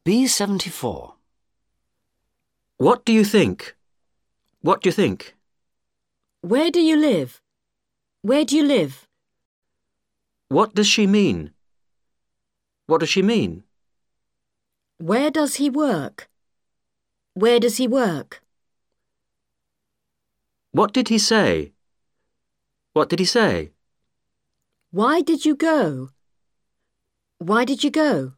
B74. What do you think? What do you think? Where do you live? Where do you live? What does she mean? What does she mean? Where does he work? Where does he work? What did he say? What did he say? Why did you go? Why did you go?